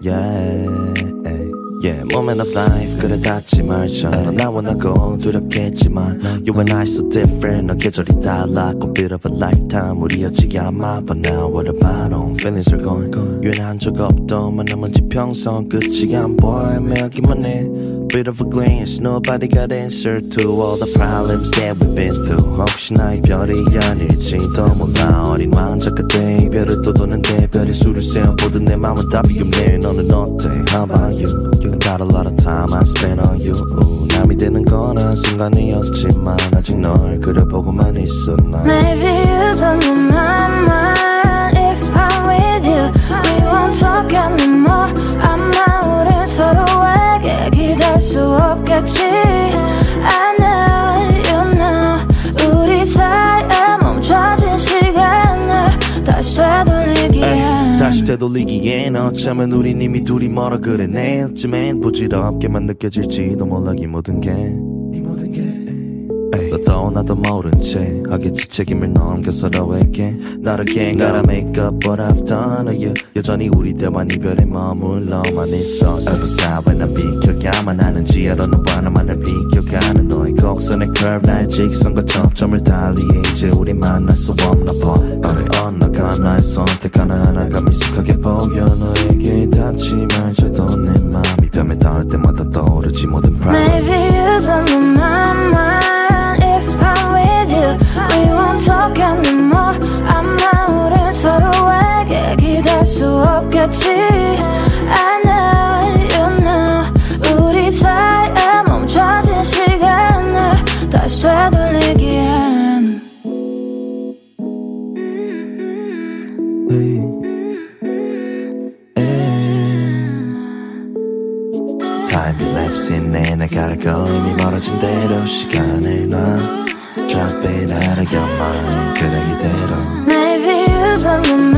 Moment of life 그래 닿지 말자 넌 날 원하고 두렵겠지만 You and I so different 너 계절이 달라 꼭 bit of a lifetime 우리였지 아마 But now what about them feelings are gone 유연한 적 없던 만남은 지평선 끝이 안 보여 애매하기만 해 Bit of a glance Nobody got answer to all the problems that we've been through 혹시나 이별이 아닐지도 몰라 어린 왕자 그때 이별을 또 도는데 별의 수를 세어보던 내 맘은 답이 없네 너는 어때 How about you You got a lot of time I spent on you 남이 되는 건 한순간이었지만 아직 널 그려보고만 있어 난 Maybe you don't know my mind If I'm with you We won't talk anymore 아마 우린 서로에게 기댈 수 없겠지 I know you know 우리 사이에 멈춰진 시간을 다시 되돌리기엔 다시 되돌리기엔 어쩌면 우린 이미 둘이 멀어 그래 내일쯤엔 부질없게만 느껴질지도 몰라 이 모든 게 너도 나도 모른 채 하겠지 책임을 넘겨 서로에게 Not again gotta make up what I've done to you 여전히 우리 대화 이별에 머물러만 있어 Step aside when 난 비켜야만 하는지 알아 너와 나만을 비켜가는 너의 곡선의 curve 나의 직선과 접점을 달리해 이제 우리 만날 수 없나 봐 너를 언어가 나의 선택 하나하나가 미숙하게 보여 너에게 닿지 말자도 내 맘이 뺨에 닿을 때마다 떠오르지 모든 problem Maybe you don't know my mind We won't talk anymore 아마 우린 서로에게 기댈 수 없겠지 I know you know 우리 사이에 멈춰진 시간을 다시 되돌리기엔 Time elapsing and I gotta go 이미 멀어진 대로 시간을 놔 Drop it out of your mind 그래 이대로 Maybe you don't know